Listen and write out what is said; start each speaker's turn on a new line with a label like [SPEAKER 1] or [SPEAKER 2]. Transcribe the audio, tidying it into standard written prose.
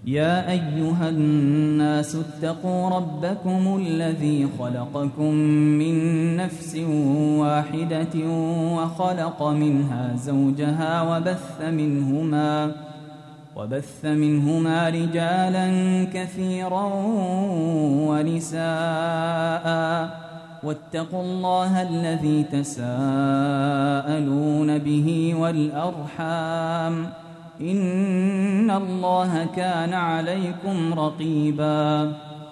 [SPEAKER 1] يا أيها الناس اتقوا ربكم الذي خلقكم من نفس واحدة وخلق منها زوجها وبث منهما رجالا كثيرا ونساء واتقوا الله الذي تساءلون به والأرحام إن الله كان عليكم رقيبا